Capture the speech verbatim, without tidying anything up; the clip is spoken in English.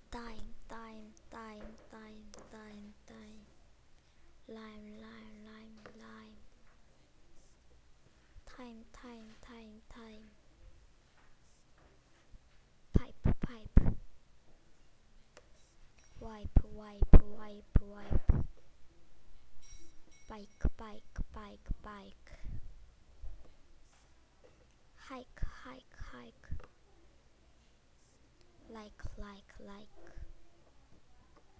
time, time, time, time, time, time. Lime, lime, lime, lime. Time, time, time, time. Pipe, pipe. Wipe, wipe, wipe, wipe. Bike, bike, bike, bike. Hike, hike, hike. Like, like, like.